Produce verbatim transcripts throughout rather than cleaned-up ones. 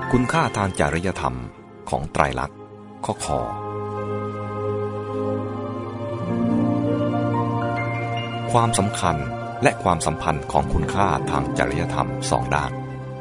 คุณค่าทางจริยธรรมของไตรลักษณ์ข้อขอความสำคัญและความสัมพันธ์ของคุณค่าทางจริยธรรมสองด้าน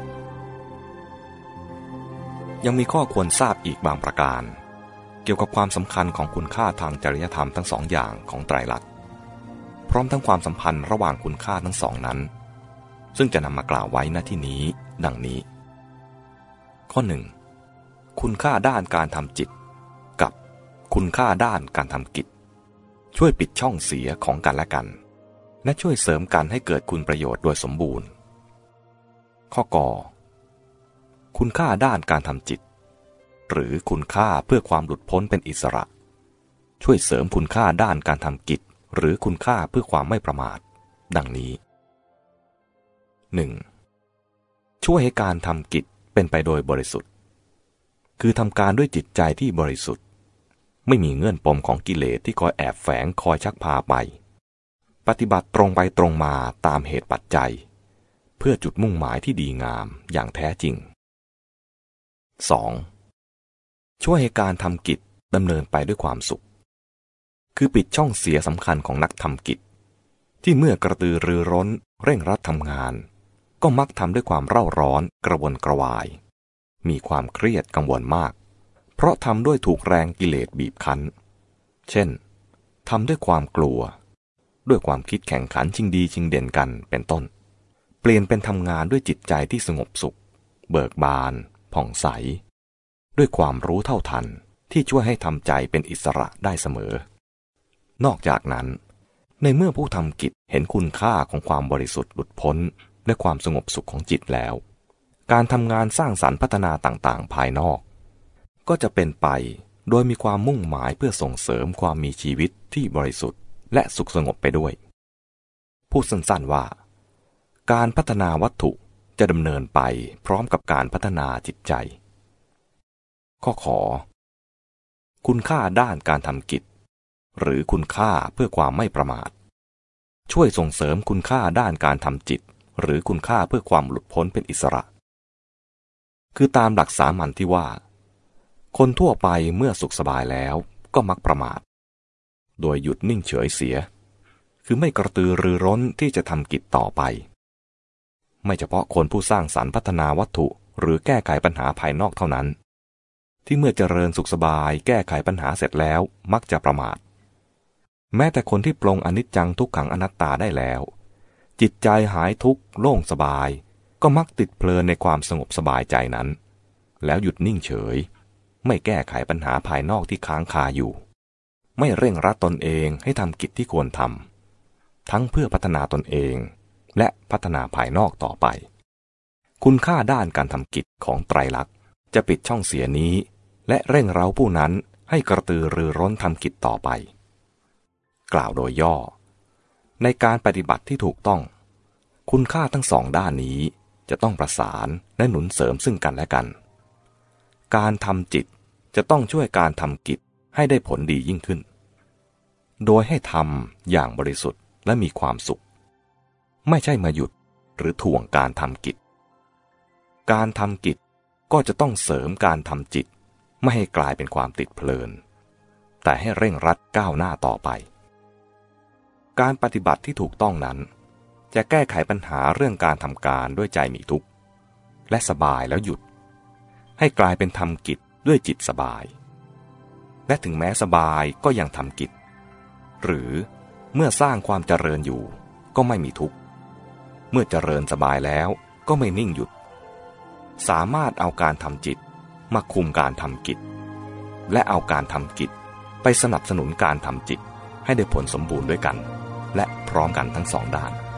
ยังมีข้อควรทราบอีกบางประการเกี่ยวกับความสำคัญของคุณค่าทางจริยธรรมทั้งสองอย่างของไตรลักษณ์พร้อมทั้งความสัมพันธ์ระหว่างคุณค่าทั้งสองนั้นซึ่งจะนำมากล่าวไว้ณที่นี้ดังนี้ข้อหนึ่งคุณค่าด้านการทำจิตกับคุณค่าด้านการทำกิจช่วยปิดช่องเสียของกันและกันและช่วยเสริมกันให้เกิดคุณประโยชน์โดยสมบูรณ์ข้อกอคุณค่าด้านการทำจิตหรือคุณค่าเพื่อความหลุดพ้นเป็นอิสระช่วยเสริมคุณค่าด้านการทำกิจหรือคุณค่าเพื่อความไม่ประมาทดังนี้ หนึ่ง. ช่วยให้การทำกิจเป็นไปโดยบริสุทธิ์คือทำการด้วยจิตใจที่บริสุทธิ์ไม่มีเงื่อนปมของกิเลสที่คอยแอบแฝงคอยชักพาไปปฏิบัติตรงไปตรงมาตามเหตุปัจจัยเพื่อจุดมุ่งหมายที่ดีงามอย่างแท้จริง สอง. ช่วยให้การทำกิจดำเนินไปด้วยความสุขคือปิดช่องเสียสำคัญของนักทำกิจที่เมื่อกระตือรือร้นเร่งรัดทำงานก็มักทำด้วยความเร่าร้อนกระวนกระวายมีความเครียดกังวลมากเพราะทำด้วยถูกแรงกิเลสบีบคั้นเช่นทำด้วยความกลัวด้วยความคิดแข่งขันชิงดีชิงเด่นกันเป็นต้นเปลี่ยนเป็นทำงานด้วยจิตใจที่สงบสุขเบิกบานผ่องใสด้วยความรู้เท่าทันที่ช่วยให้ทำใจเป็นอิสระได้เสมอนอกจากนั้นในเมื่อผู้ทำกิจเห็นคุณค่าของความบริสุทธิ์หลุดพ้นและความสงบสุขของจิตแล้วการทำงานสร้างสรรค์พัฒนาต่างๆภายนอกก็จะเป็นไปโดยมีความมุ่งหมายเพื่อส่งเสริมความมีชีวิตที่บริสุทธิ์และสุขสงบไปด้วยพูดสั้นๆว่าการพัฒนาวัตถุจะดำเนินไปพร้อมกับการพัฒนาจิตใจข้อขอคุณค่าด้านการทำกิจหรือคุณค่าเพื่อความไม่ประมาทช่วยส่งเสริมคุณค่าด้านการทำจิตหรือคุณค่าเพื่อความหลุดพ้นเป็นอิสระคือตามหลักสามัญที่ว่าคนทั่วไปเมื่อสุขสบายแล้วก็มักประมาทโดยหยุดนิ่งเฉยเสียคือไม่กระตือรือร้นที่จะทำกิจต่อไปไม่เฉพาะคนผู้สร้างสรรค์พัฒนาวัตถุหรือแก้ไขปัญหาภายนอกเท่านั้นที่เมื่อเจริญสุขสบายแก้ไขปัญหาเสร็จแล้วมักจะประมาทแม้แต่คนที่ปลงอนิจจังทุกขังอนัตตาได้แล้วจิตใจหายทุกข์โล่งสบายก็มักติดเพลินในความสงบสบายใจนั้นแล้วหยุดนิ่งเฉยไม่แก้ไขปัญหาภายนอกที่ค้างคาอยู่ไม่เร่งรัดตนเองให้ทำกิจที่ควรทำทั้งเพื่อพัฒนาตนเองและพัฒนาภายนอกต่อไปคุณค่าด้านการทำกิจของไตรลักษณ์จะปิดช่องเสียนี้และเร่งเร้าผู้นั้นให้กระตือรือร้นทำกิจต่อไปกล่าวโดยย่อในการปฏิบัติที่ถูกต้องคุณค่าทั้งสองด้านนี้จะต้องประสานและหนุนเสริมซึ่งกันและกันการทำจิตจะต้องช่วยการทำกิจให้ได้ผลดียิ่งขึ้นโดยให้ทำอย่างบริสุทธิ์และมีความสุขไม่ใช่มาหยุดหรือถ่วงการทำกิจการทำกิจก็จะต้องเสริมการทำจิตไม่ให้กลายเป็นความติดเพลินแต่ให้เร่งรัดก้าวหน้าต่อไปการปฏิบัติที่ถูกต้องนั้นจะแก้ไขปัญหาเรื่องการทำการด้วยใจมีทุกข์และสบายแล้วหยุดให้กลายเป็นทำกิจด้วยจิตสบายและถึงแม้สบายก็ยังทำกิจหรือเมื่อสร้างความเจริญอยู่ก็ไม่มีทุกข์เมื่อเจริญสบายแล้วก็ไม่นิ่งหยุดสามารถเอาการทำจิตมาคุมการทำกิจและเอาการทำกิจไปสนับสนุนการทำจิตให้ได้ผลสมบูรณ์ด้วยกันและพร้อมกันทั้งสองด้าน